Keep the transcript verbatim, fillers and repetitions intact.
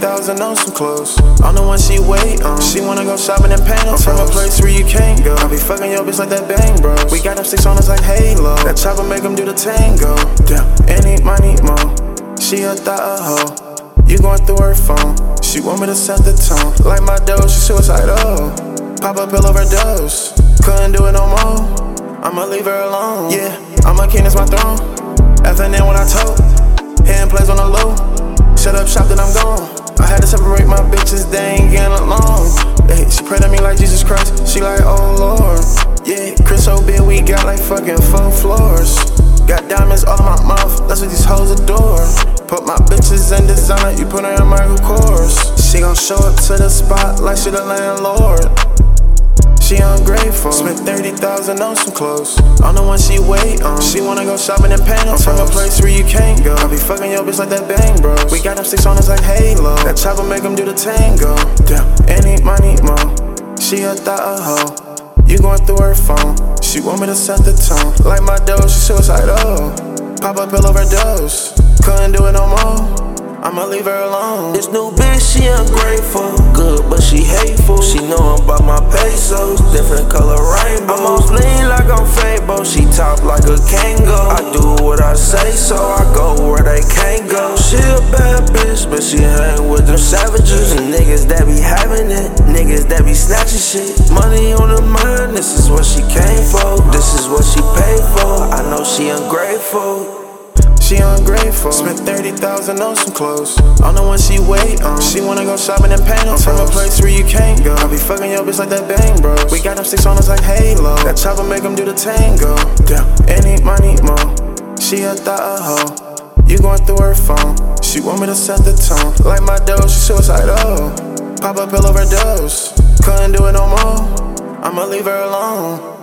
thousand on some clothes. I'm the one she wait on. She wanna go shopping in Panama. From a place where you can't go. I be fucking your bitch like that Bang Bros. We got them six on us like Halo. That chopper make them do the tango. Damn, any money more. She a thought a hoe. You going through her phone. She want me to set the tone. Like my dough, she suicidal. Pop a pill overdose. Couldn't do it no more. I'ma leave her alone. Yeah, I'm a king, it's my throne. F N N when I told. Hitting plays on the low. Shut up shop, then I'm gone. I had to separate my bitches, they ain't getting along. Hey, she pray to me like Jesus Christ. She like, oh Lord. Yeah, Chris so big, we got like fucking four floors. Got diamonds all in my mouth, that's what these hoes adore. Put my bitches in designer, you put her in Michael Kors. She gon' show up to the spot like she the landlord. She ungrateful. Spent thirty thousand on some clothes. I'm the one she wait on. She wanna go shopping in Panama. From a place where you can't go. I be fucking your bitch like that Bang Bros. We got them six on us like Halo. That chopper make them do the tango. Damn, any money more. She a thought a hoe. You going through her phone. She want me to set the tone. Like my dough, she suicidal. Pop a pill overdose. Couldn't do it no more. I'ma leave her alone. This new bitch, she ungrateful. Good, but she hateful. She know I'm about my pesos. Different color rainbows. I'm on lean like I'm Fable. She top like a Kango. I do what I say, so I go where they can't go. She a bad bitch, but she hang with them savages. And niggas that be having it. Niggas that be snatching shit. Money on her mind, this is what she came for. This is what she paid for. I know she ungrateful. She ungrateful. Spent thirty thousand on some clothes. I'm the one she wait on. She wanna go shopping in Panama. From a place where you can't go. I be fucking your bitch like that Bang Bros. We got them six on us like Halo. That chopper make them do the tango. Damn, any money more. She a thought a hoe. You going through her phone. She want me to set the tone. Like my dough, she suicidal. Pop a pill overdose. Couldn't do it no more. I'ma leave her alone.